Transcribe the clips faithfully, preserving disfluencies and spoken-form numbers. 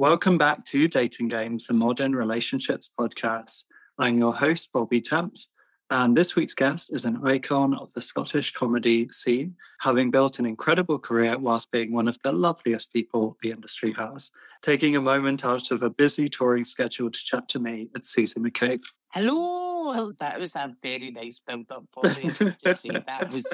Welcome back to Dating Games, the Modern Relationships Podcast. I'm your host, Bobby Temps, and this week's guest is an icon of the Scottish comedy scene, having built an incredible career whilst being one of the loveliest people the industry has. Taking a moment out of a busy touring schedule to chat to me, it's Susan McCabe. Hello, that was a very nice build-up, Bobby. That was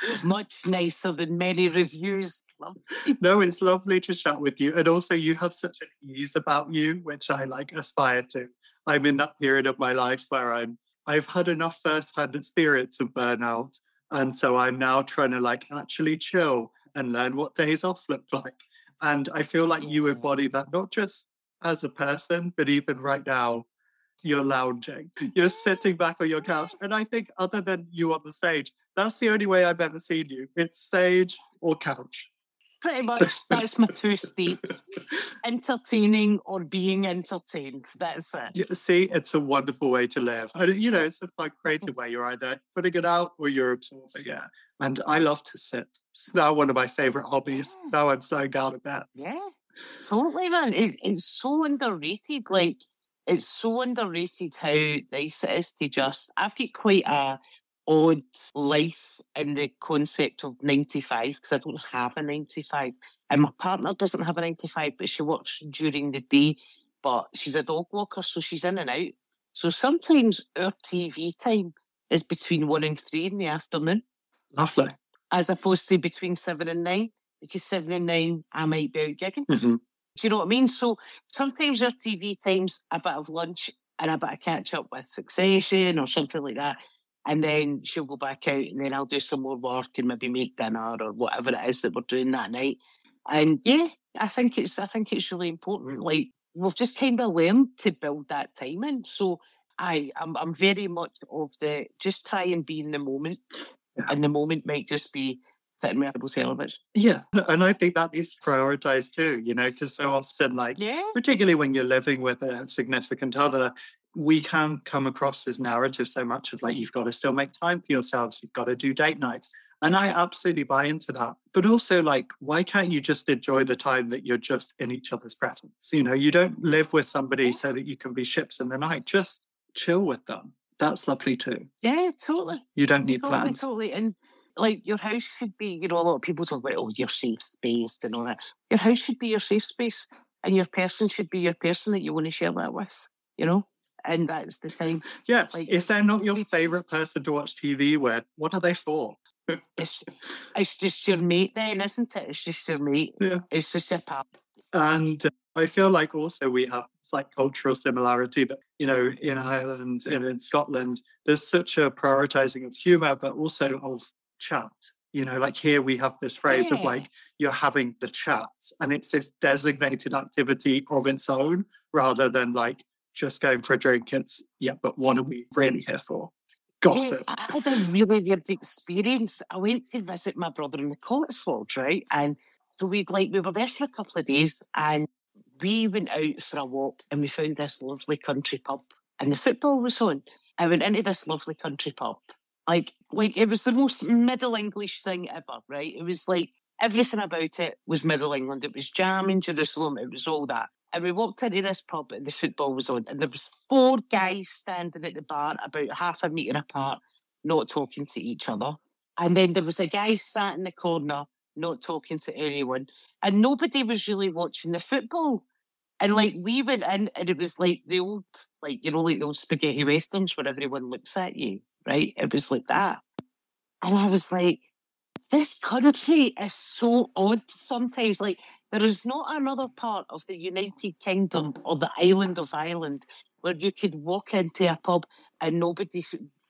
much nicer than many reviews. No, it's lovely to chat with you. And also you have such an ease about you, which I like aspire to. I'm in that period of my life where I'm, I've had enough first-hand experience of burnout. And so I'm now trying to like actually chill and learn what days off look like. And I feel like you embody that, not just as a person, but even right now, you're lounging, you're sitting back on your couch. And I think other than you on the stage, that's the only way I've ever seen you. It's stage or couch. Pretty much, that's my two states. Entertaining or being entertained. That's it. You see, it's a wonderful way to live. And, you know, it's a quite creative way. You're either putting it out or you're absorbing it. And I love to sit. It's now one of my favourite hobbies. Yeah. Now I'm slowing down a bit. Yeah, totally, man. It, it's so underrated. Like, it's so underrated how nice it is to just... I've got quite a odd life in the concept of nine to five, because I don't have a nine to five. And my partner doesn't have a nine to five, but she works during the day. But she's a dog walker, so she's in and out. So sometimes our T V time is between one and three in the afternoon. Lovely. As opposed to between seven and nine, because seven and nine, I might be out gigging. Mm-hmm. Do you know what I mean? So sometimes our T V time's a bit of lunch and a bit of catch up with Succession or something like that. And then she'll go back out and then I'll do some more work and maybe make dinner or whatever it is that we're doing that night. And yeah, I think it's I think it's really important. Like, we've just kind of learned to build that time in. So I, I'm, I'm very much of the just try and be in the moment. Yeah. And the moment might just be sitting with cable television. Yeah, and I think that needs to prioritise too, you know, because so often, like, yeah. particularly when you're living with a significant other, we can come across this narrative so much of like, you've got to still make time for yourselves, you've got to do date nights. And I absolutely buy into that. But also, like, why can't you just enjoy the time that you're just in each other's presence? You know, you don't live with somebody so that you can be ships in the night. Just chill with them. That's lovely too. Yeah, totally. You don't need totally, plans. Totally, and like, your house should be, you know, a lot of people talk about, oh, your safe space and all that. Your house should be your safe space, and your person should be your person that you want to share that with, you know? And that's the time. Yeah, like, if they're not your favourite person to watch T V with, what are they for? it's, it's just your mate then, isn't it? It's just your mate. Yeah. It's just your pal. And uh, I feel like also we have it's like cultural similarity, but, you know, in Ireland and in Scotland, there's such a prioritising of humour, but also of chat. You know, like here we have this phrase yeah. of like, you're having the chats, and it's this designated activity of its own rather than like just going for a drink. It's, yeah, but what are we really here for? Gossip. Yeah, I had a really weird experience. I went to visit my brother in the Cotswolds, right? And so we'd like, we were there for a couple of days and we went out for a walk and we found this lovely country pub and the football was on. I went into this lovely country pub. Like, like it was the most Middle English thing ever, right? It was like, everything about it was Middle England. It was jam in Jerusalem. It was all that. And we walked into this pub and the football was on. And there was four guys standing at the bar about half a metre apart, not talking to each other. And then there was a guy sat in the corner, not talking to anyone. And nobody was really watching the football. And, like, we went in and it was like the old, like, you know, like the old spaghetti westerns where everyone looks at you, right? It was like that. And I was like, this country is so odd sometimes. Like, there is not another part of the United Kingdom or the island of Ireland where you could walk into a pub and nobody...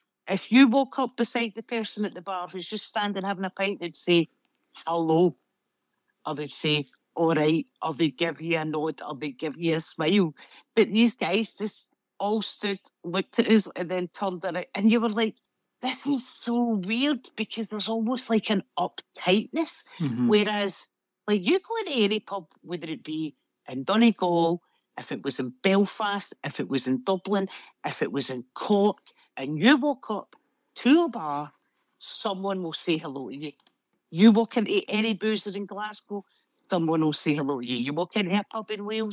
If you walk up beside the person at the bar who's just standing having a pint, they'd say, hello. Or they'd say, all right. Or they'd give you a nod or they'd give you a smile. But these guys just all stood, looked at us and then turned around. And you were like, this is so weird because there's almost like an uptightness. Mm-hmm. Whereas... Like, you go into any pub, whether it be in Donegal, if it was in Belfast, if it was in Dublin, if it was in Cork, and you walk up to a bar, someone will say hello to you. You walk into any boozer in Glasgow, someone will say hello to you. You walk into a pub in Wales,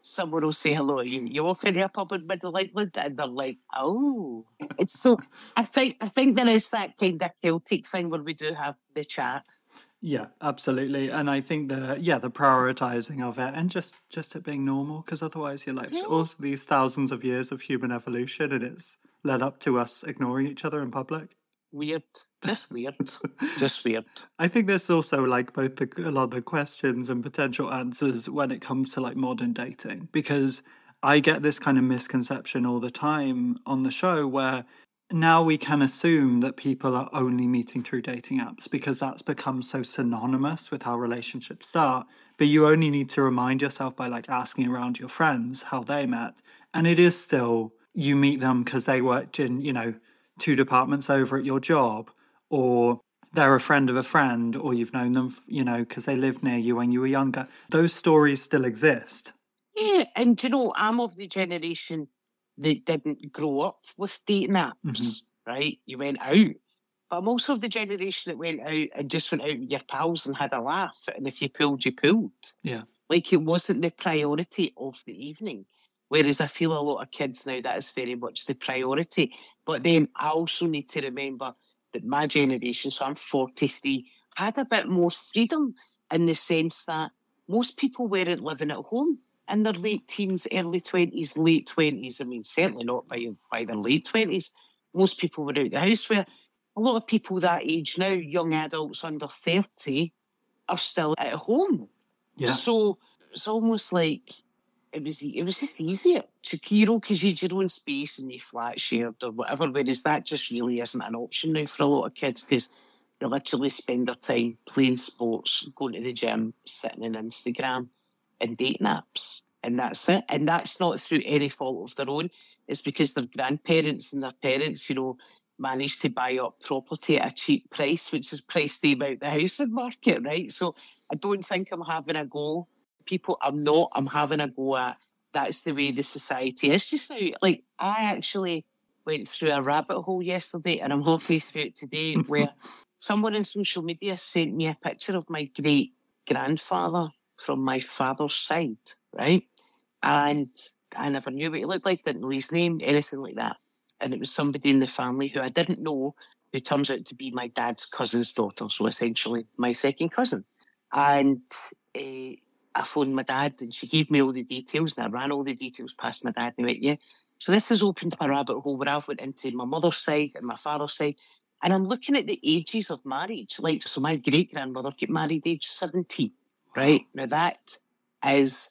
someone will say hello to you. You walk into a pub in Middle England and they're like, oh. It's so, I think, I think there is that kind of Celtic thing where we do have the chat. Yeah, absolutely. And I think the, yeah, the prioritizing of it and just, just it being normal, because otherwise you're like, Yeah. all these thousands of years of human evolution and it's led up to us ignoring each other in public. Weird. Just weird. Just weird. I think there's also like both the, a lot of the questions and potential answers when it comes to like modern dating, because I get this kind of misconception all the time on the show where now we can assume that people are only meeting through dating apps because that's become so synonymous with how relationships start. But you only need to remind yourself by like asking around your friends how they met. And it is still, you meet them because they worked in, you know, two departments over at your job, or they're a friend of a friend, or you've known them, you know, because they lived near you when you were younger. Those stories still exist. Yeah, and you know, I'm of the generation that didn't grow up with dating apps, mm-hmm. right? You went out. But I'm also of the generation that went out and just went out with your pals and had a laugh. And if you pulled, you pulled. Yeah. Like it wasn't the priority of the evening. Whereas I feel a lot of kids now, that is very much the priority. But then I also need to remember that my generation, so I'm forty-three, had a bit more freedom in the sense that most people weren't living at home in their late teens, early twenties, late twenties. I mean, certainly not by, by their late twenties. Most people were out the house, where a lot of people that age now, young adults under thirty, are still at home. Yeah. So it's almost like it was it was just easier to, you know, because you had your own space and your flat shared or whatever, whereas that just really isn't an option now for a lot of kids, because they literally spend their time playing sports, going to the gym, sitting on Instagram and dating apps. And that's it. And that's not through any fault of their own. It's because their grandparents and their parents, you know, managed to buy up property at a cheap price, which is priced them out the housing market, right? So I don't think I'm having a go. People, I'm not, I'm having a go at that's the way the society is just now. Like, I actually went through a rabbit hole yesterday, and I'm halfway through it today, where someone on social media sent me a picture of my great-grandfather from my father's side, right? And I never knew what he looked like, didn't know his name, anything like that. And it was somebody in the family who I didn't know, who turns out to be my dad's cousin's daughter, so essentially my second cousin. And uh, I phoned my dad, and she gave me all the details, and I ran all the details past my dad, and he went, yeah. So this has opened up a rabbit hole where I've went into my mother's side and my father's side, and I'm looking at the ages of marriage. Like, so my great-grandmother got married age seventeen, right? Now that is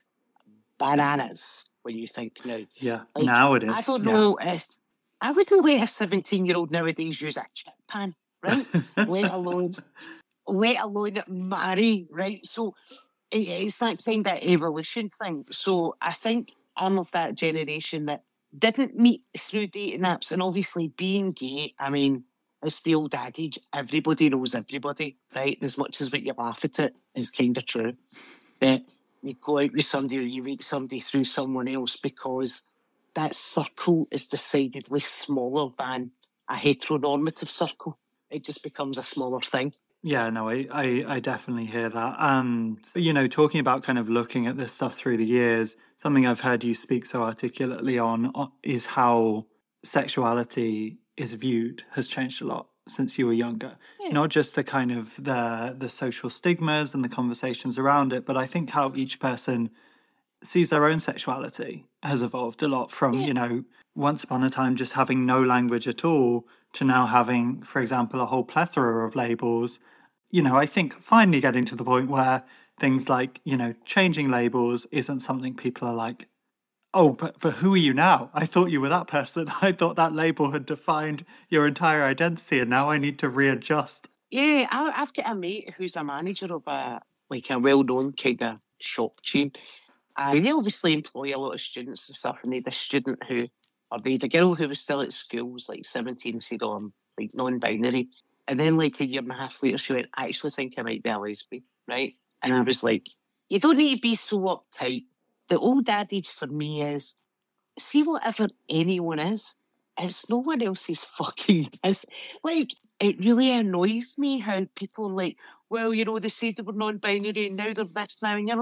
bananas when you think now. Yeah, like, now it is. I don't yeah. know if I wouldn't let a seventeen-year-old nowadays use a chip pan, right? let alone, let alone marry, right? So it, it's that kind of evolution thing. So I think I'm of that generation that didn't meet through dating apps, and obviously being gay, I mean, it's the old adage, everybody knows everybody, right? As much as what you laugh at it is kind of true. That you go out with somebody or you meet somebody through someone else because that circle is decidedly smaller than a heteronormative circle. It just becomes a smaller thing. Yeah, no, I, I, I definitely hear that. And, you know, talking about kind of looking at this stuff through the years, something I've heard you speak so articulately on is how sexuality is viewed has changed a lot since you were younger. Yeah. Not just the kind of the the social stigmas and the conversations around it, but I think how each person sees their own sexuality has evolved a lot from, yeah. you know, once upon a time just having no language at all to now having, for example, a whole plethora of labels. You know, I think finally getting to the point where things like, you know, changing labels isn't something people are like, oh, but but who are you now? I thought you were that person. I thought that label had defined your entire identity, and now I need to readjust. Yeah, I, I've got a mate who's a manager of a like a well-known kind of shop chain. And they obviously employ a lot of students and stuff, and they had a student who, or they had a girl who was still at school, was like seventeen, said, oh, I'm like non-binary. And then like a year and a half later, she went, I actually think I might be a lesbian, right? And I was like, you don't need to be so uptight. The old adage for me is, see whatever anyone is, it's no one else's fucking business. Like, it really annoys me how people are like, well, you know, they say they were non-binary and now they're this now. And you're like,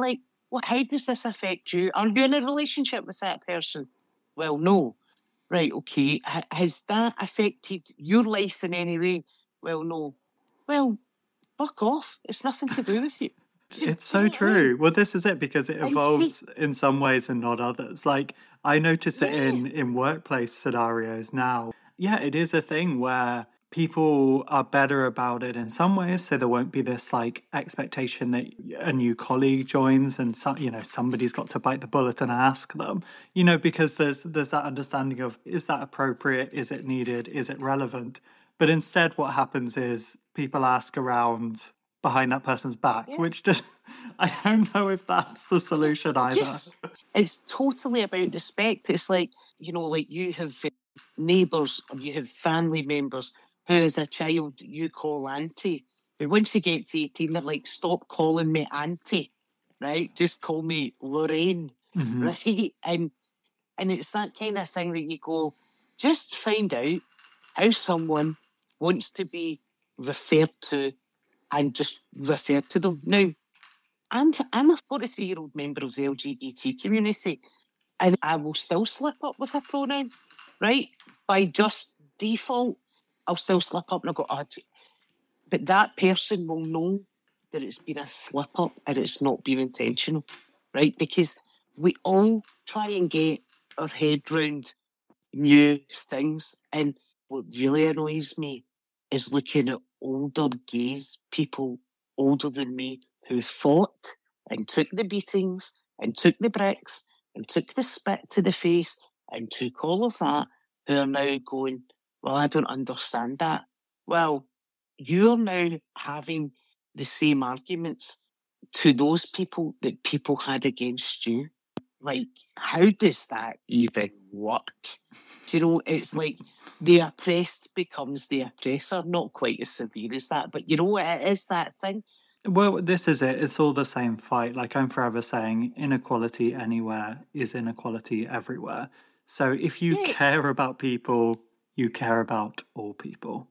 Well, how does this affect you? Are you in a relationship with that person? Well, no. Right, okay. H- has that affected your life in any way? Well, no. Well, fuck off. It's nothing to do with you. Do, you- It's do you so know what I mean? true. Well, this is it because it And see, evolves in some ways and not others. Like I notice it yeah, in in workplace scenarios now. Yeah, it is a thing where people are better about it in some ways, so there won't be this like expectation that a new colleague joins and some, you know, somebody's got to bite the bullet and ask them. You know, because there's there's that understanding of is that appropriate? Is it needed? Is it relevant? But instead, what happens is people ask around behind that person's back, yeah. which just, I don't know if that's the solution either. Just, it's totally about respect. It's like, you know, like you have uh, neighbours or you have family members who, as a child, you call auntie. But once you get to eighteen, they're like, stop calling me auntie, right? Just call me Lorraine, Mhm. right? And and it's that kind of thing that you go, just find out how someone wants to be referred to and just refer to them. Now, I'm, I'm a forty-three-year-old member of the L G B T community, and I will still slip up with a pronoun, right? By just default, I'll still slip up and I'll go, oh, gee." But that person will know that it's been a slip up and it's not been intentional, right? Because we all try and get our head round new things. And what really annoys me is looking at older gays, people older than me, who fought and took the beatings and took the bricks and took the spit to the face and took all of that, who are now going, well, I don't understand that. Well, you're now having the same arguments to those people that people had against you. Like, how does that even work? Do you know, it's like the oppressed becomes the oppressor. Not quite as severe as that, but you know, it is that thing. Well, this is it. It's all the same fight. Like I'm forever saying, inequality anywhere is inequality everywhere. So if you Yeah, care about people, you care about all people.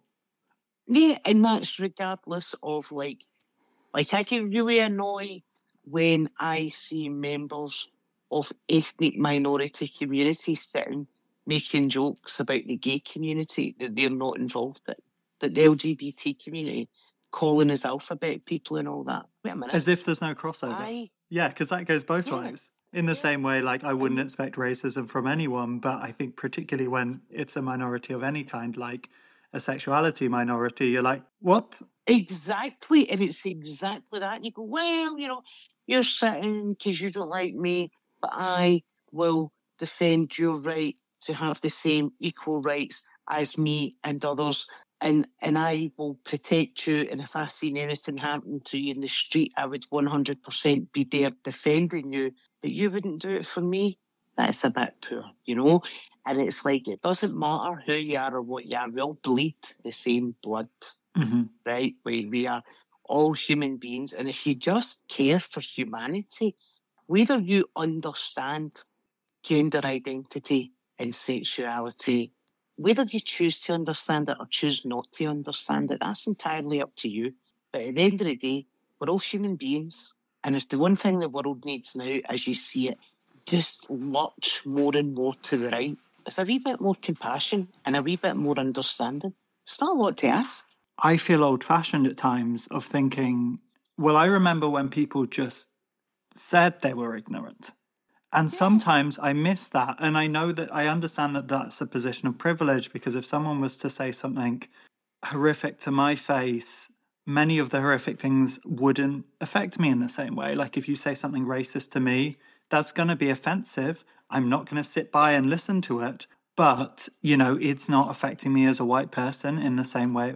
yeah, and that's regardless of like, like I get really annoyed when I see members of ethnic minority communities sitting making jokes about the gay community that they're not involved in, that the L G B T community calling us alphabet people and all that. Wait a minute, As if there's no crossover. I Yeah, because that goes both yeah, ways. In the yeah, same way, like I wouldn't and expect racism from anyone, but I think particularly when it's a minority of any kind, like a sexuality minority, you're like, what? exactly, and it's exactly that. You go, well, you know, you're sitting because you don't like me, but I will defend your right to have the same equal rights as me and others. And and I will protect you. And if I seen anything happen to you in the street, I would one hundred percent be there defending you. But you wouldn't do it for me. That's a bit poor, you know? And it's like, it doesn't matter who you are or what you are. We all bleed the same blood, hmm right? We, we are all human beings. And if you just care for humanity, whether you understand gender identity and sexuality, whether you choose to understand it or choose not to understand it, that's entirely up to you. But at the end of the day, we're all human beings. And if the one thing the world needs now, as you see it, just much more and more to the right, is a wee bit more compassion and a wee bit more understanding. It's not a lot to ask. I feel old fashioned at times of thinking, well, I remember when people just said they were ignorant. And Yeah. sometimes I miss that. And I know that I understand that that's a position of privilege because if someone was to say something horrific to my face, many of the horrific things wouldn't affect me in the same way. Like if you say something racist to me, that's going to be offensive. I'm not going to sit by and listen to it. But, you know, it's not affecting me as a white person in the same way.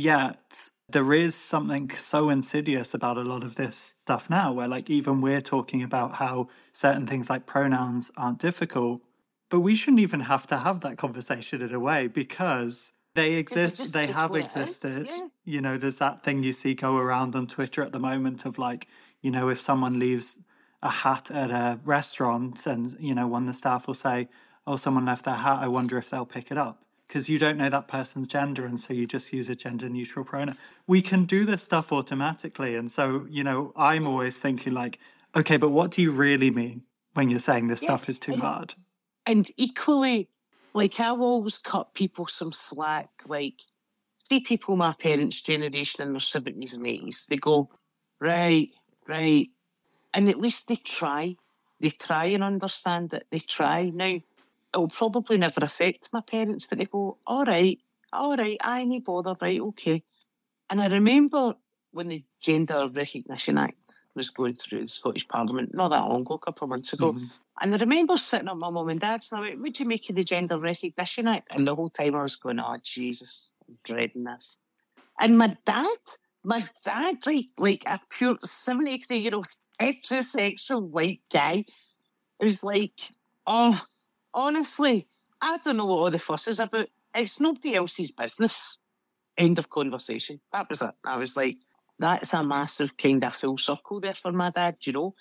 Yet there is something so insidious about a lot of this stuff now, where like even we're talking about how certain things like pronouns aren't difficult, but we shouldn't even have to have that conversation in a way because they exist, just they is have what it is, existed. yeah. You know, there's that thing you see go around on Twitter at the moment of like, you know, if someone leaves a hat at a restaurant and, you know, one of the staff will say, oh, someone left their hat, I wonder if they'll pick it up. Because you don't know that person's gender, and so you just use a gender-neutral pronoun. We can do this stuff automatically, and so, you know, I'm always thinking like, Okay, but what do you really mean when you're saying this Yeah, stuff is too and, hard? And equally, like, I've always cut people some slack. Like, see people my parents' generation in their seventies and eighties, they go, right, right. And at least they try. They try and understand that they try. Now, it'll probably never affect my parents, but they go, all right, all right, I ain't bother, right, okay. And I remember when the Gender Recognition Act was going through the Scottish Parliament, not that long ago, a couple of months ago. Mm-hmm. And I remember sitting at my mum and dad's and I went, what do you make of the Gender Recognition Act? And the whole time I was going, oh, Jesus, I'm dreading this. And my dad, my dad, like, like a pure seventy-three-year-old heterosexual white guy, it was like, oh, honestly, I don't know what all the fuss is about. It's nobody else's business. End of conversation. That was it. I was like, that's a massive kind of full circle there for my dad, you know?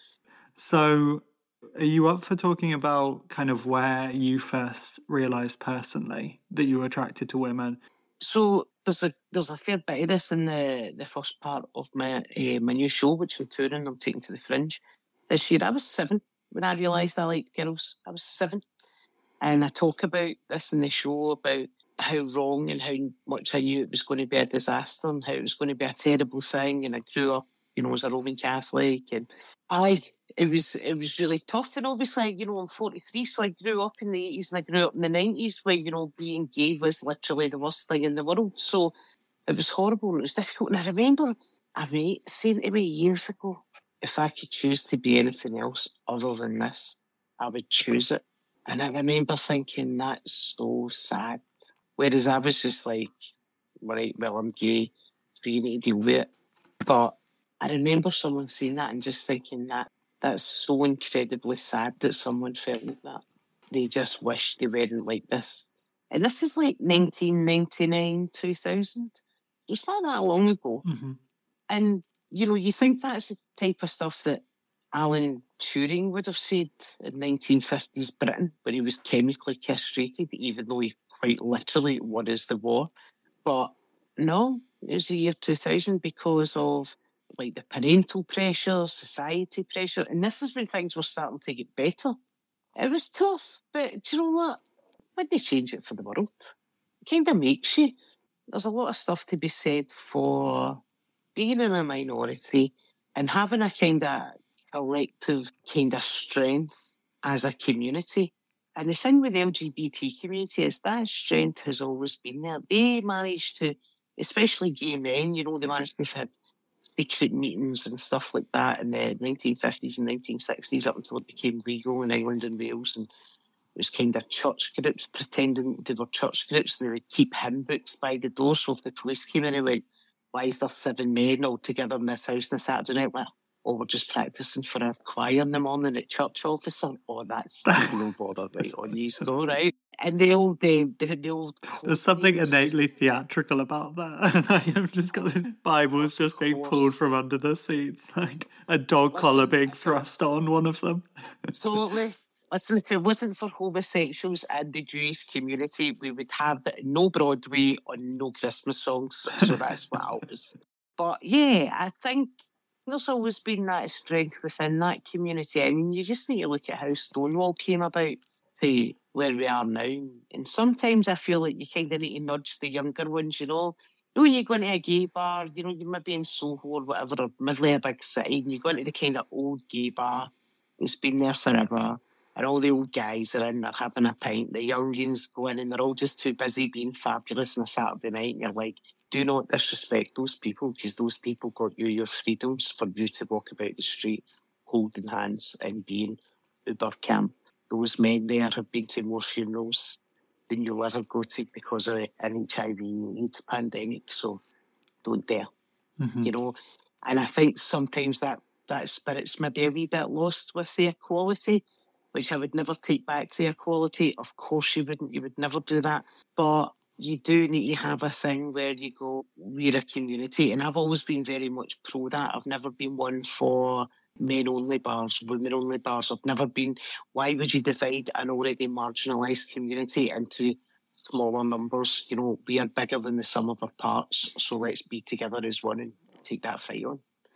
So are you up for talking about kind of where you first realised personally that you were attracted to women? So there's a there's a fair bit of this in the, the first part of my uh, my new show, which I'm touring. I'm taking to the Fringe this year. I was seven when I realised I liked girls. I was seven. And I talk about this in the show, about how wrong and how much I knew it was going to be a disaster and how it was going to be a terrible thing. And I grew up, you know, as a Roman Catholic, and I, it was it was really tough. And obviously, you know, I'm forty-three, so I grew up in the eighties and I grew up in the nineties where, you know, being gay was literally the worst thing in the world. So it was horrible and it was difficult. And I remember a mate saying to me years ago, if I could choose to be anything else other than this, I would choose it. And I remember thinking, that's so sad. Whereas I was just like, right, well, I'm gay, so you need to deal with it. But I remember someone saying that and just thinking that that's so incredibly sad that someone felt like that. They just wish they weren't like this. And this is like nineteen ninety-nine, two thousand. It's not that long ago. Mm-hmm. And, you know, you think that's the type of stuff that Alan Turing would have said in nineteen fifties Britain when he was chemically castrated, even though he quite literally won us the war. But no, it was the year two thousand because of like the parental pressure, society pressure, and this is when things were starting to get better. It was tough, but do you know what? When they change it for the world, it kind of makes you. There's a lot of stuff to be said for being in a minority and having a kind of collective kind of strength as a community. And the thing with the L G B T community is that strength has always been there. They managed to, especially gay men, you know, they managed to have secret meetings and stuff like that in the nineteen fifties and nineteen sixties up until it became legal in Ireland and Wales. And it was kind of church groups pretending they were church groups. They would keep hymn books by the door. So if the police came in and went, why is there seven men all together in this house on a Saturday night? Well, oh, we're just practising for a choir in the morning at church, officer. Oh, that's no bother, right? On you go, right? And the old, the, the old. There's something innately theatrical about that. And I have just got the Bibles just being pulled from under the seats, like a dog Listen, collar being thrust on one of them. Absolutely. Listen, if it wasn't for homosexuals and the Jewish community, we would have no Broadway or no Christmas songs. So that's what I was. But yeah, I think there's always been that strength within that community. I mean, you just need to look at how Stonewall came about to where we are now. And sometimes I feel like you kind of need to nudge the younger ones, you know. Oh, you go into a gay bar, you know, you might be in Soho or whatever, or middle of a big city, and you go into the kind of old gay bar. It's been there forever. And all the old guys are in there having a pint. The youngins go in and they're all just too busy being fabulous on a Saturday night. And you're like, do not disrespect those people because those people got you your freedoms for you to walk about the street holding hands and being uber camp. Those men there have been to more funerals than you'll ever go to because of an H I V AIDS pandemic. So don't dare, Mm-hmm. you know. And I think sometimes that, that spirit's maybe a wee bit lost with the equality, which I would never take back to equality. Of course you wouldn't. You would never do that. But you do need to have a thing where you go, we're a community. And I've always been very much pro that. I've never been one for men-only bars, women-only bars. I've never been, why would you divide an already marginalised community into smaller numbers? You know, we are bigger than the sum of our parts. So let's be together as one and take that fight on.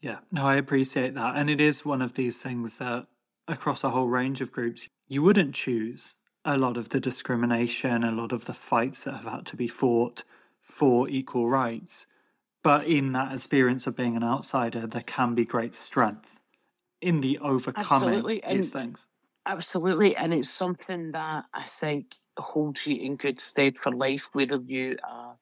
Yeah, no, I appreciate that. And it is one of these things that across a whole range of groups, you wouldn't choose a lot of the discrimination, a lot of the fights that have had to be fought for equal rights. But in that experience of being an outsider, there can be great strength in the overcoming Absolutely. these And things. absolutely. And it's something that I think holds you in good stead for life, whether you are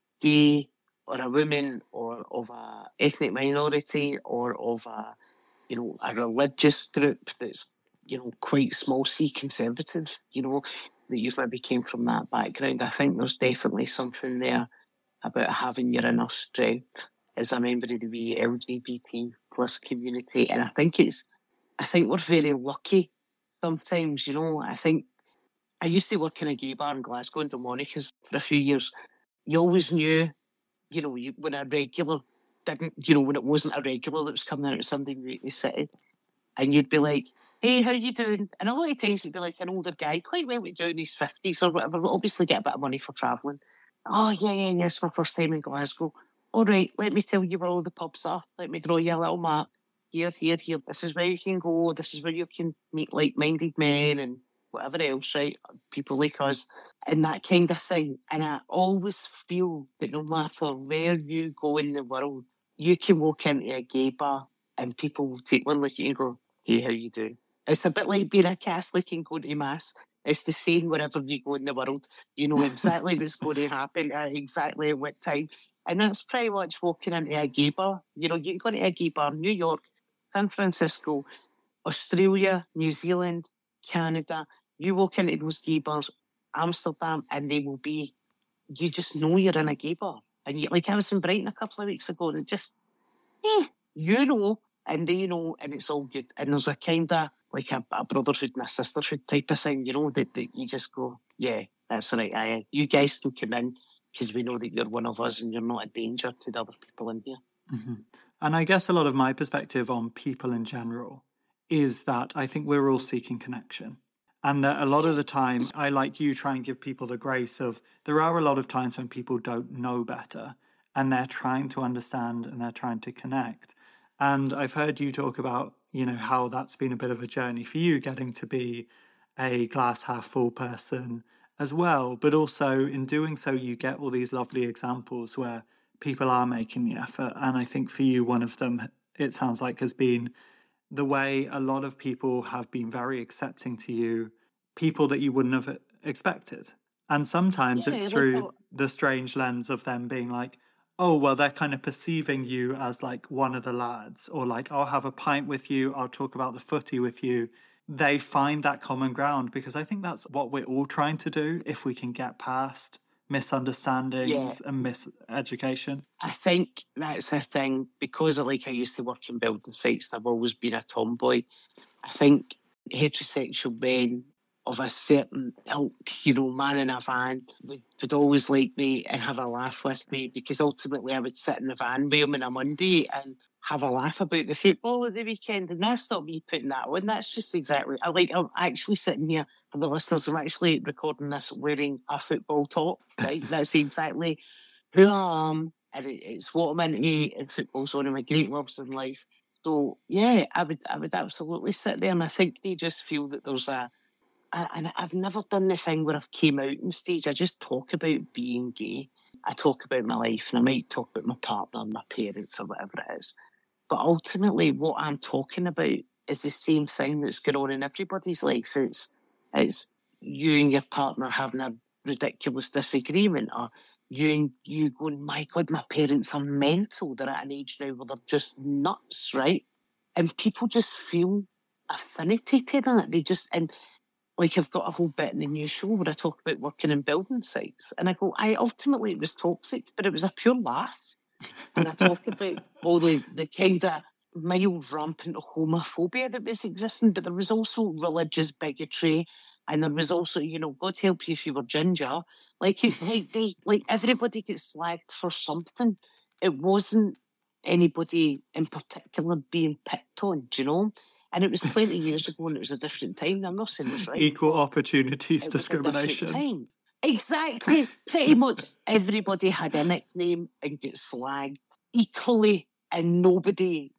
gay or a woman or of a ethnic minority or of a, you know, a religious group that's, you know, quite small c conservative, you know, that you've maybe came from that background. I think there's definitely something there about having your inner strength as a member of the wee L G B T plus community. And I think it's, I think we're very lucky sometimes, you know. I think I used to work in a gay bar in Glasgow in Delmonico's for a few years. You always knew, you know, you, when a regular didn't, you know, when it wasn't a regular that was coming out of something that you sitting, and you'd be like, hey, how are you doing? And a lot of times it'd be like an older guy, quite well down in his fifties or whatever, but obviously get a bit of money for travelling. Oh, yeah, yeah, yes, my first time in Glasgow. All right, let me tell you where all the pubs are. Let me draw you a little map. Here, here, here. This is where you can go. This is where you can meet like-minded men and whatever else, right? People like us and that kind of thing. And I always feel that no matter where you go in the world, you can walk into a gay bar and people will take one look at you and go, hey, how you doing? It's a bit like being a Catholic and going to Mass. It's the same wherever you go in the world. You know exactly what's going to happen at exactly at what time. And that's pretty much walking into a gay bar. You know, you can go into a gay bar, New York, San Francisco, Australia, New Zealand, Canada. You walk into those gay bars, Amsterdam, and they will be, you just know you're in a gay bar. And you, like I was in Brighton a couple of weeks ago, and it just, eh, you know, and they know, and it's all good. And there's a kind of like a, a brotherhood and a sisterhood type of thing, you know, that, that you just go, yeah, that's right. Aye, you guys can come in because we know that you're one of us and you're not a danger to the other people in here. Mm-hmm. And I guess a lot of my perspective on people in general is that I think we're all seeking connection. And that a lot of the time, I, like you, try and give people the grace of, there are a lot of times when people don't know better and they're trying to understand and they're trying to connect. And I've heard you talk about, you know, how that's been a bit of a journey for you, getting to be a glass half full person as well. But also in doing so, you get all these lovely examples where people are making the effort. And I think for you, one of them, it sounds like, has been the way a lot of people have been very accepting to you, people that you wouldn't have expected. And sometimes Yeah, it's like through that. the strange lens of them being like, oh, well, they're kind of perceiving you as like one of the lads, or like, I'll have a pint with you, I'll talk about the footy with you. They find that common ground, because I think that's what we're all trying to do if we can get past misunderstandings Yeah. and miseducation. I think that's a thing, because of, like, I used to work in building sites and I've always been a tomboy. I think heterosexual men of a certain ilk, you know, man in a van, would, would always like me and have a laugh with me, because ultimately I would sit in the van with him on a Monday and have a laugh about the football at the weekend. And that's not me putting that on. That's just exactly, I like, I'm actually sitting here, for the listeners, I'm actually recording this wearing a football top, right? That's exactly who I am, and it, it's what I'm into, and football's one of my great loves in life. So yeah, I would I would absolutely sit there, and I think they just feel that there's a, a and I've never done the thing where I've came out on stage. I just talk about being gay. I talk about my life, and I might talk about my partner, and my parents, or whatever it is. But ultimately, what I'm talking about is the same thing that's going on in everybody's life. It's it's you and your partner having a ridiculous disagreement, or you and you going, my God, my parents are mental. They're at an age now where they're just nuts, right? And people just feel affinity to that. They just, and like, I've got a whole bit in the new show where I talk about working in building sites. And I go, I ultimately, it was toxic, but it was a pure laugh. And I talk about all the, the kind of mild rampant homophobia that was existing, but there was also religious bigotry, and there was also, you know, God help you if you were ginger. Like, it, like they, like everybody gets slagged for something. It wasn't anybody in particular being picked on, do you know? And it was twenty years ago, and it was a different time. I'm not saying it's right. Equal opportunities It was a different discrimination. time. Exactly. Pretty much everybody had a nickname and got slagged equally, and nobody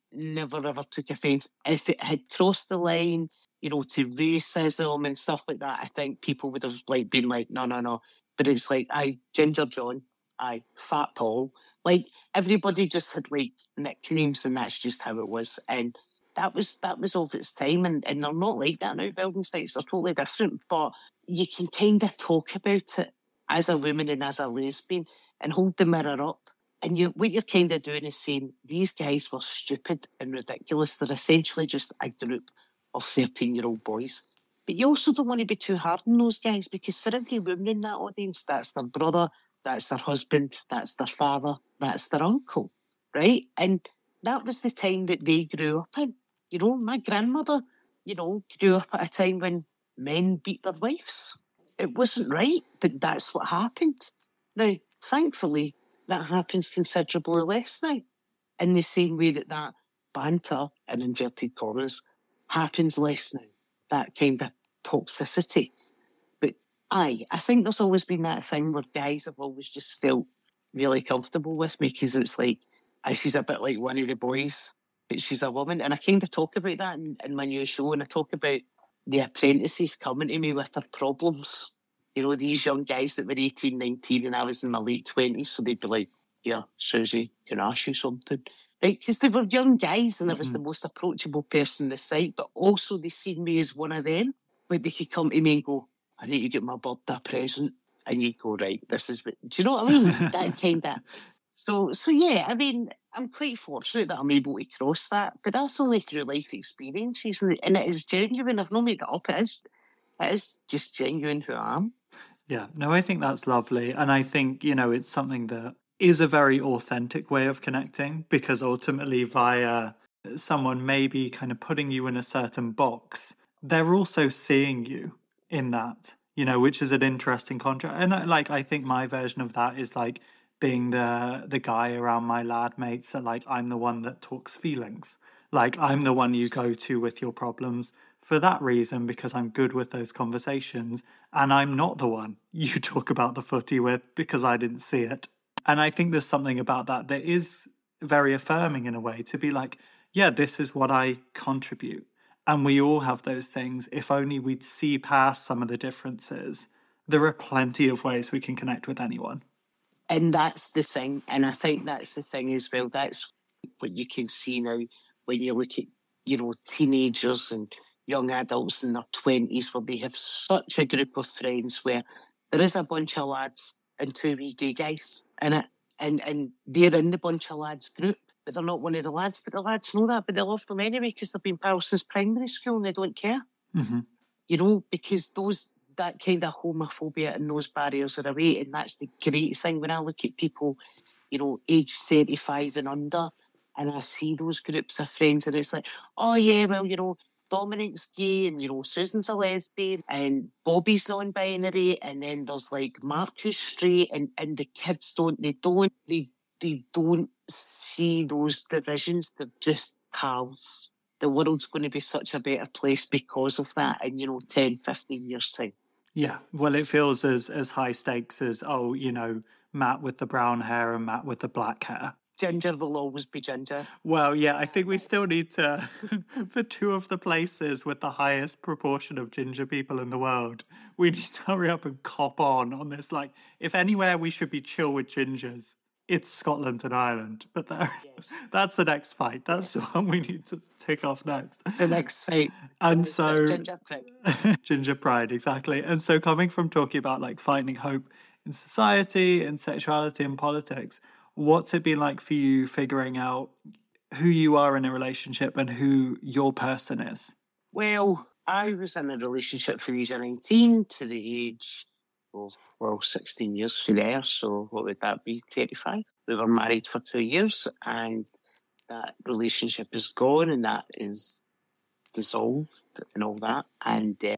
never ever took offence. If it had crossed the line, you know, to racism and stuff like that, I think people would have like been like, no, no, no. But it's like, aye, Ginger John, aye, Fat Paul. Like, everybody just had like nicknames, and that's just how it was. And that was that was of its time, and, and they're not like that now, building sites. They're totally different. But you can kind of talk about it as a woman and as a lesbian and hold the mirror up. And you, what you're kind of doing is saying, these guys were stupid and ridiculous. They're essentially just a group of thirteen-year-old boys. But you also don't want to be too hard on those guys, because for every woman in that audience, that's their brother, that's their husband, that's their father, that's their uncle, right? And that was the time that they grew up in. You know, my grandmother, you know, grew up at a time when men beat their wives. It wasn't right, but that's what happened. Now, thankfully, that happens considerably less now, in the same way that that banter, in inverted commas, happens less now, that kind of toxicity. But aye, I think there's always been that thing where guys have always just felt really comfortable with me, because it's like, ah, she's a bit like one of the boys, but she's a woman. And I kind of talk about that in, in my new show, and I talk about the apprentices coming to me with their problems. You know, these young guys that were eighteen, nineteen, and I was in my late twenties, so they'd be like, yeah, Susie, can I ask you something? Right, because they were young guys, and I was mm-hmm. the most approachable person in the site, but also they seen me as one of them, where they could come to me and go, I need to get my birthday present. And you'd go, right, this is what, do you know what I mean? That kind of. So, so yeah, I mean, I'm quite fortunate that I'm able to cross that, but that's only through life experiences, and it is genuine. I've not made it up. It is, it is just genuine who I am. Yeah, no, I think that's lovely. And I think, you know, it's something that is a very authentic way of connecting, because ultimately via someone maybe kind of putting you in a certain box, they're also seeing you in that, you know, which is an interesting contrast. And like, I think my version of that is like being the the guy around my lad mates that like, I'm the one that talks feelings. Like, I'm the one you go to with your problems for that reason, because I'm good with those conversations, and I'm not the one you talk about the footy with because I didn't see it. And I think there's something about that that is very affirming in a way, to be like, yeah, this is what I contribute. And we all have those things. If only we'd see past some of the differences, there are plenty of ways we can connect with anyone. And that's the thing. And I think that's the thing as well. That's what you can see now when you look at, you know, teenagers and young adults in their twenties, where they have such a group of friends where there is a bunch of lads and two wee gay guys in it, and, and they're in the bunch of lads group, but they're not one of the lads, but the lads know that, but they love them anyway because they've been pals since primary school and they don't care. Mm-hmm. You know, because those that kind of homophobia and those barriers are away, and that's the great thing when I look at people, you know, age thirty-five and under, and I see those groups of friends, and it's like, oh yeah, well, you know, Dominic's gay, and, you know, Susan's a lesbian, and Bobby's non-binary, and then there's like Marcus straight, and, and the kids don't, they don't, they, they don't see those divisions. They're just pals. The world's going to be such a better place because of that in, you know, ten, fifteen years' time. Yeah, well, it feels as, as high stakes as, oh, you know, Matt with the brown hair and Matt with the black hair. Ginger will always be Ginger. Well, yeah, I think we still need to, for two of the places with the highest proportion of ginger people in the world, we need to hurry up and cop on on this. Like, if anywhere we should be chill with gingers, it's Scotland and Ireland. But there, yes. That's the next fight. That's the one we need to take off next. The next fight. And so... Ginger pride. Ginger pride, exactly. And so coming from talking about, like, finding hope in society and sexuality and politics, what's it been like for you figuring out who you are in a relationship and who your person is? Well, I was in a relationship from age nineteen to the age of, well, sixteen years from there. So what would that be, thirty-five? We were married for two years and that relationship is gone and that is dissolved and all that. And uh,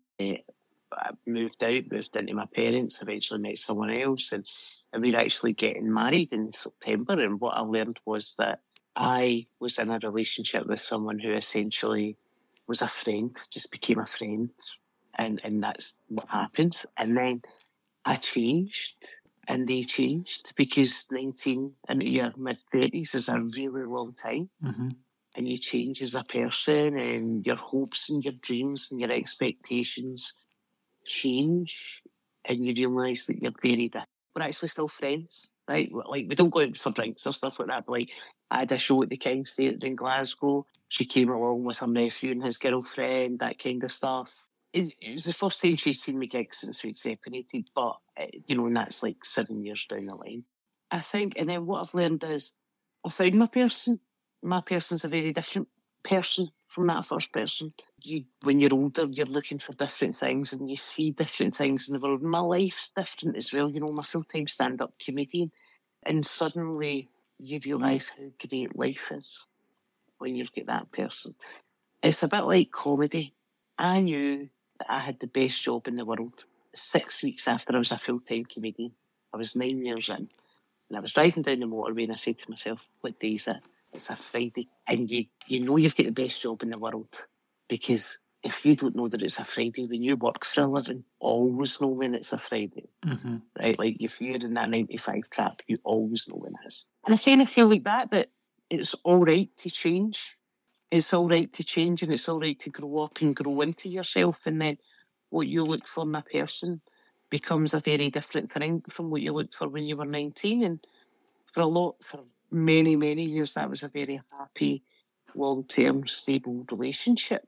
I moved out, moved into my parents, eventually met someone else, and And we were actually getting married in September. And what I learned was that I was in a relationship with someone who essentially was a friend, just became a friend. And, and that's what happens. And then I changed and they changed, because nineteen and your mid-thirties is a really long time. Mm-hmm. and you change as a person, and your hopes and your dreams and your expectations change, and you realise that you're very different. We're actually still friends, right? Like, we don't go out for drinks or stuff like that, but like, I had a show at the King's Theatre in Glasgow. She came along with her nephew and his girlfriend, that kind of stuff. It, it was the first time she'd seen me gig since we'd separated, but, uh, you know, and that's like seven years down the line. I think, and then what I've learned is, I found my person. My person's a very different person from that first person. You, when you're older, you're looking for different things and you see different things in the world. My life's different as well. You know, I'm a full-time stand-up comedian. And suddenly you realise how great life is when you've got that person. It's a bit like comedy. I knew that I had the best job in the world. Six weeks after I was a full-time comedian, I was nine years in, and I was driving down the motorway and I said to myself, what day is it? It's a Friday. And you, you know you've got the best job in the world, because if you don't know that it's a Friday, when you work for a living, always know when it's a Friday. Mm-hmm. Right? Like, if you're in that nine to five trap, you always know when it is. And I kind of feel like that, that it's all right to change. It's all right to change, and it's all right to grow up and grow into yourself. And then what you look for in a person becomes a very different thing from what you looked for when you were nineteen. And for a lot, for many, many years, that was a very happy, long-term, stable relationship.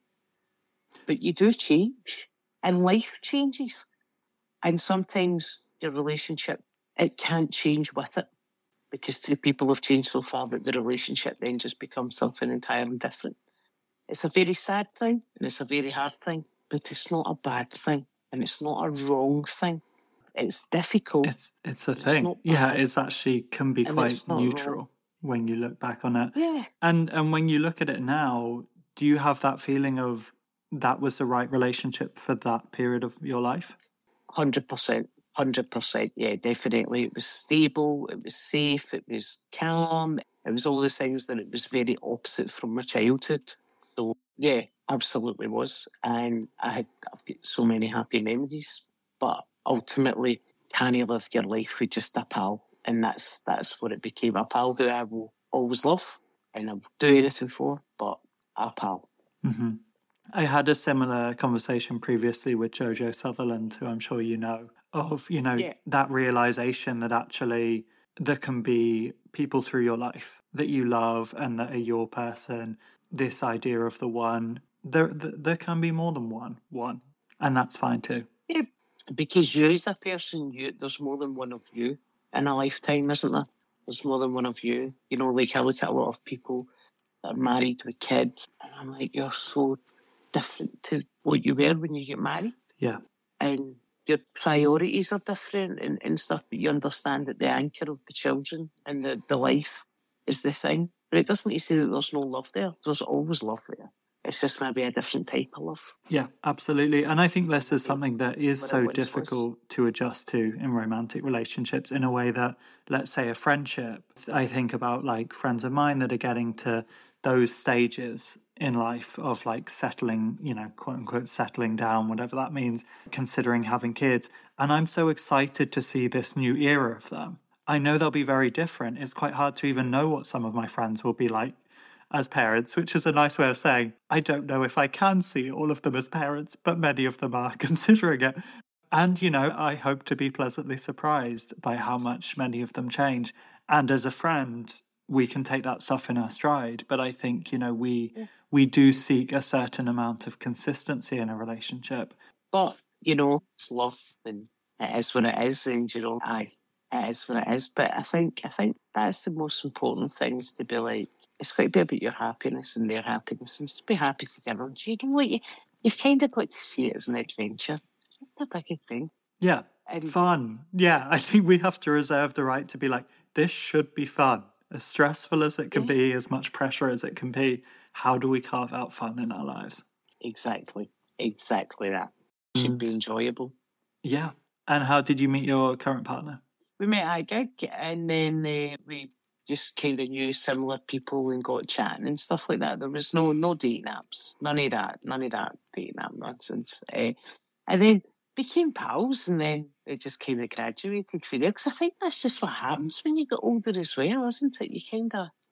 But you do change, and life changes. And sometimes your relationship, it can't change with it, because two people have changed so far that the relationship then just becomes something entirely different. It's a very sad thing, and it's a very hard thing, but it's not a bad thing, and it's not a wrong thing. It's difficult. It's it's a It's thing. not Yeah, bad, it's actually can be and quite it's not neutral wrong. when you look back on it. Yeah. And and when you look at it now, do you have that feeling of that was the right relationship for that period of your life? one hundred percent. one hundred percent. Yeah, definitely. It was stable. It was safe. It was calm. It was all the things that it was very opposite from my childhood. So, yeah, absolutely was. And I had I've got so many happy memories. But ultimately, can you live your life with just a pal? And that's that's what it became. A pal who I will always love and I will do anything for, but a pal. Mm-hmm. I had a similar conversation previously with Jojo Sutherland, who I'm sure you know, of, you know, Yeah. that realization that actually there can be people through your life that you love and that are your person. This idea of the one, there, there, there can be more than one, one, and that's fine too. Yeah, because you as a person, you there's more than one of you in a lifetime, isn't there? There's more than one of you. You know, like I look at a lot of people that are married with kids, and I'm like, you're so different to what you were when you get married. Yeah. And your priorities are different and, and stuff, but you understand that the anchor of the children and the, the life is the thing. But it doesn't mean to say that there's no love there. There's always love there. It's just maybe a different type of love. Yeah, absolutely. And I think this is something that is What it so once was. difficult to adjust to in romantic relationships in a way that, let's say, a friendship. I think about like friends of mine that are getting to those stages in life of like settling, you know, quote unquote, settling down, whatever that means, considering having kids. And I'm so excited to see this new era of them. I know they'll be very different. It's quite hard to even know what some of my friends will be like as parents, which is a nice way of saying, I don't know if I can see all of them as parents, but many of them are considering it. And, you know, I hope to be pleasantly surprised by how much many of them change. And as a friend, we can take that stuff in our stride. But I think, you know, we Yeah. we do seek a certain amount of consistency in a relationship. But, you know, it's love and it is what it is, and, you know, aye, it is what it is. But I think I think that's the most important thing, is to be like, it's got to be about your happiness and their happiness, and just be happy together. And you know what, you, you've kind of got to see it as an adventure. It's not a big thing. Yeah, And fun. Yeah, I think we have to reserve the right to be like, this should be fun. As stressful as it can Yeah. be, as much pressure as it can be, how do we carve out fun in our lives? exactly, exactly that. It should be And enjoyable. yeah. And how did you meet your current partner? We met at a gig, and then uh, we just kind of knew similar people and got chatting and stuff like that. There was no no dating apps, none of that, none of that dating app nonsense. Uh, and then became pals, and then it just kind of graduated from there. Because I think that's just what happens when you get older as well, isn't it? You kind of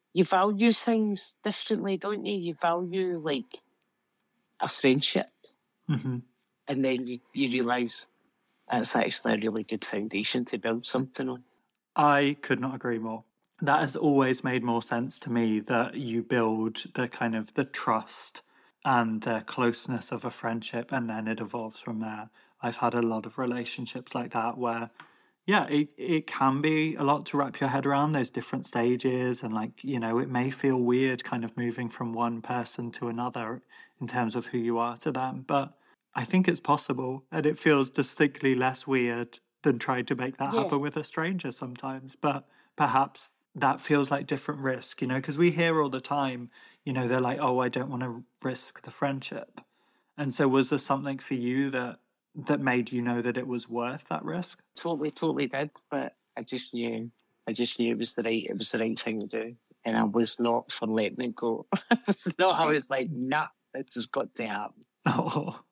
you value things differently, don't you? You value like a friendship, Mm-hmm. and then you, you realise that's actually a really good foundation to build something on. I could not agree more. That has always made more sense to me, that you build the kind of the trust and the closeness of a friendship, and then it evolves from there. I've had a lot of relationships like that where, yeah, it, it can be a lot to wrap your head around. There's different stages, and like, you know, it may feel weird kind of moving from one person to another in terms of who you are to them. But I think it's possible, and it feels distinctly less weird than trying to make that Yeah. happen with a stranger sometimes. But perhaps that feels like different risk, you know, because we hear all the time, you know, they're like, oh, I don't want to risk the friendship. And so was there something for you that that made you know that it was worth that risk? Totally, totally did. But I just knew, I just knew it was the right, it was the right thing to do, and I was not for letting it go. It was not. I was like, nah, this has got to happen. Oh,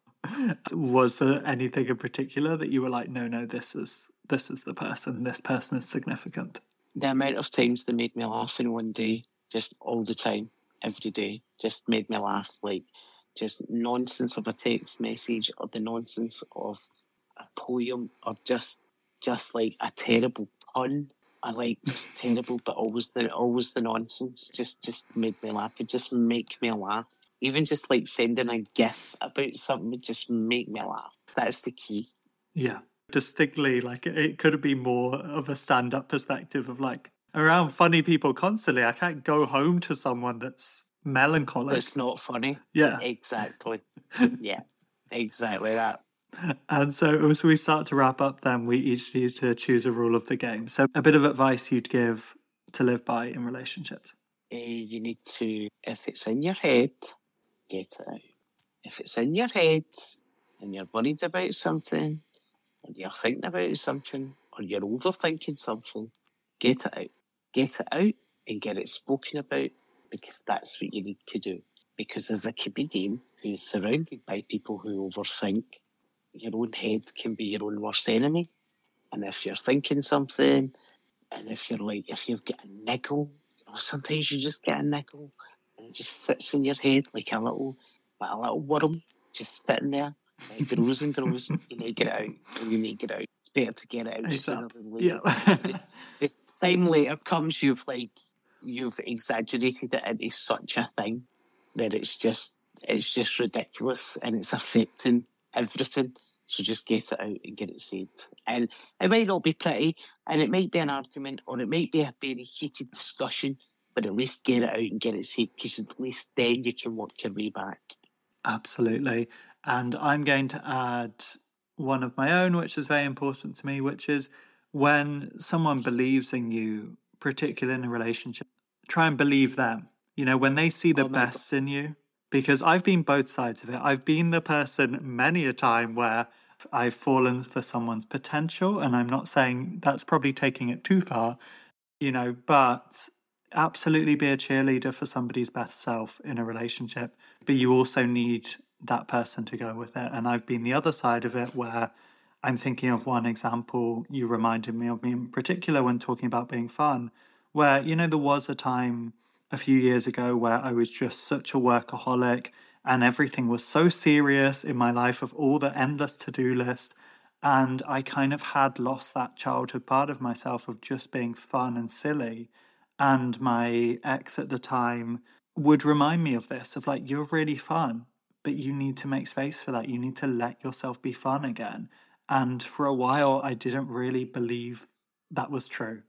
was there anything in particular that you were like, no, no, this is this is the person. This person is significant. The amount of times they made me laugh in one day, just all the time, every day, just made me laugh. Like, just nonsense of a text message, or the nonsense of a poem, or just just like a terrible pun. I like just terrible, but always the always the nonsense. Just just made me laugh. It just make me laugh. Even just like sending a gif about something would just make me laugh. That's the key. Yeah, distinctly, like it could have been more of a stand-up perspective of like, around funny people constantly. I can't go home to someone that's melancholic. It's not funny. Yeah. Exactly. Yeah, exactly that. And so as we start to wrap up, then we each need to choose a rule of the game. So a bit of advice you'd give to live by in relationships. Uh, you need to, if it's in your head, get it out. If it's in your head and you're worried about something, and you're thinking about something, or you're overthinking something, get it out. Get it out and get it spoken about, because that's what you need to do. Because as a comedian who's surrounded by people who overthink, your own head can be your own worst enemy. And if you're thinking something, and if you're like, if you've got a niggle, you know, sometimes you just get a niggle, and it just sits in your head like a little, like a little worm, just sitting there. It grows and grows. You need to get it out. You need to get it out. It's better to get it out sooner than later. Yeah. the, the time later comes, you've like you've exaggerated it into such a thing that it's just it's just ridiculous, and it's affecting everything. So just get it out and get it said. And it might not be pretty, and it might be an argument, or it might be a very heated discussion, but at least get it out and get it said, because at least then you can work your way back. Absolutely. And I'm going to add one of my own, which is very important to me, which is when someone believes in you, particularly in a relationship, try and believe them. You know, when they see the Oh my best in you, because I've been both sides of it. I've been the person many a time where I've fallen for someone's potential, and I'm not saying that's probably taking it too far, you know, but absolutely be a cheerleader for somebody's best self in a relationship. But you also need that person to go with it. And I've been the other side of it, where I'm thinking of one example you reminded me of me in particular when talking about being fun, where, you know, there was a time a few years ago where I was just such a workaholic, and everything was so serious in my life, of all the endless to-do list. And I kind of had lost that childhood part of myself of just being fun and silly. And my ex at the time would remind me of this, of like, you're really fun, but you need to make space for that. You need to let yourself be fun again. And for a while, I didn't really believe that was true.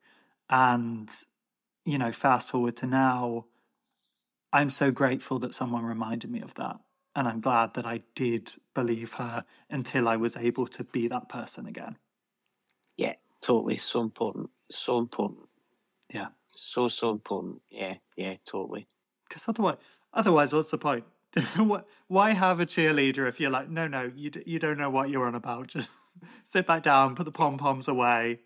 And, you know, fast forward to now, I'm so grateful that someone reminded me of that. And I'm glad that I did believe her until I was able to be that person again. Yeah, totally. So important. So important. Yeah. So, so important. Yeah, yeah, totally. Because otherwise, otherwise, what's the point? Why have a cheerleader if you're like, no, no, you d- you don't know what you're on about. Just sit back down, put the pom-poms away.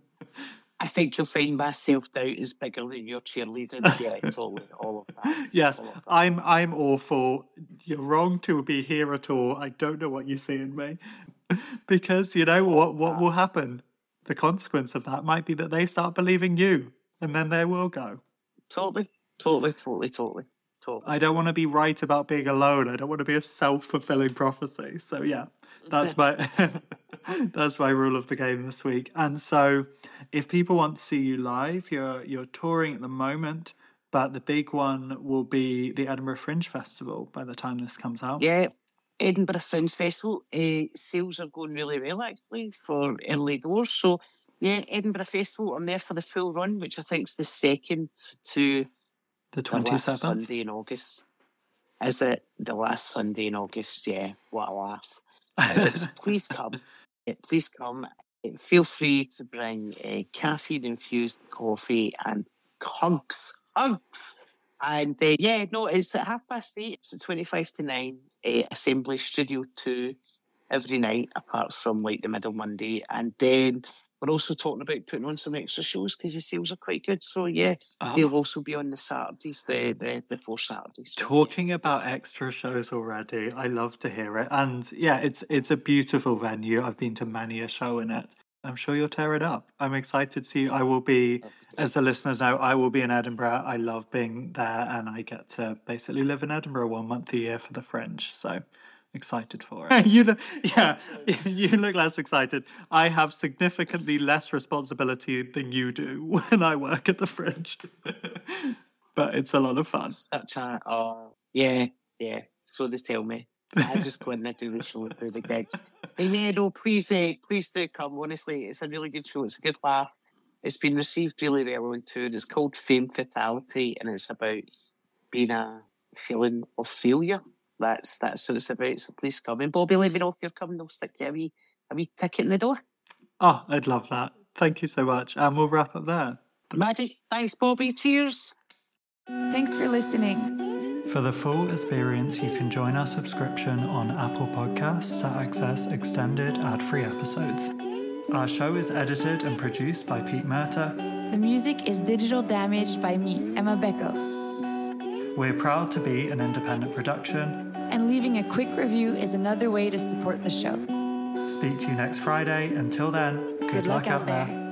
I think you'll find my self-doubt is bigger than your cheerleading. Yeah, totally. All of that. Yes, All of that. I'm I'm awful. You're wrong to be here at all. I don't know what you see in me. Because, you know, what, what will happen? The consequence of that might be that they start believing you, and then they will go. Totally. Totally, totally, totally, totally. I don't want to be right about being alone. I don't want to be a self-fulfilling prophecy. So yeah, that's my that's my rule of the game this week. And so if people want to see you live, you're you're touring at the moment, but the big one will be the Edinburgh Fringe Festival by the time this comes out. Yeah, Edinburgh Fringe Festival. Uh, sales are going really well, actually, for early doors. So, yeah, Edinburgh Festival, I'm there for the full run, which I think is the second to The the last twenty-seventh. Sunday in August. Is it the last Sunday in August? Yeah, what a laugh. Uh, so please come. Uh, please come. Uh, Feel free to bring uh, caffeine-infused coffee and hunks. Hunks! And uh, yeah, no, it's at half past eight. It's at twenty-five to nine. Uh, Assembly Studio two every night, apart from like the middle Monday. And then we're also talking about putting on some extra shows because the sales are quite good. So yeah, Oh, they'll also be on the Saturdays, the the, the four Saturdays. So, yeah. talking about extra shows already, I love to hear it. And yeah, it's it's a beautiful venue. I've been to many a show in it. I'm sure you'll tear it up. I'm excited to see. I will be, as the listeners know, I will be in Edinburgh. I love being there, and I get to basically live in Edinburgh one month a year for the Fringe. So excited for it. you look, yeah, you look less excited. I have significantly less responsibility than you do when I work at the Fringe, but it's a lot of fun. Such a, oh, yeah, yeah. So they tell me. I just go in and do the show through the gigs. And yeah, no, please, uh, please do come. Honestly, it's a really good show. It's a good laugh. It's been received really well on tour. It's called Fame Fatality, and it's about being a feeling of failure. That's that's what it's about. So please come. And Bobby, let me know if you're coming. They'll stick you a wee, a wee ticket in the door. Oh, I'd love that. Thank you so much. And we'll wrap up there. Magic. Thanks, Bobby. Cheers. Thanks for listening. For the full experience, you can join our subscription on Apple Podcasts to access extended ad-free episodes. Our show is edited and produced by Pete Murta. The music is Digital Damage by me, Emma Becco. We're proud to be an independent production. And leaving a quick review is another way to support the show. Speak to you next Friday. Until then, good, Good luck, luck out out there. there.